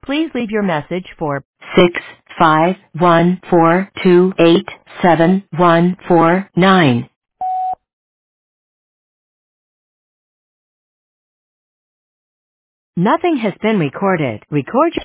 Please leave your message for 65142871149. Nothing has been recorded. Record your